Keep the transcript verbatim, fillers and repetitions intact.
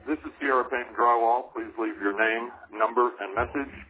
This is Sierra Paint and Drywall. Please leave your name, number, and message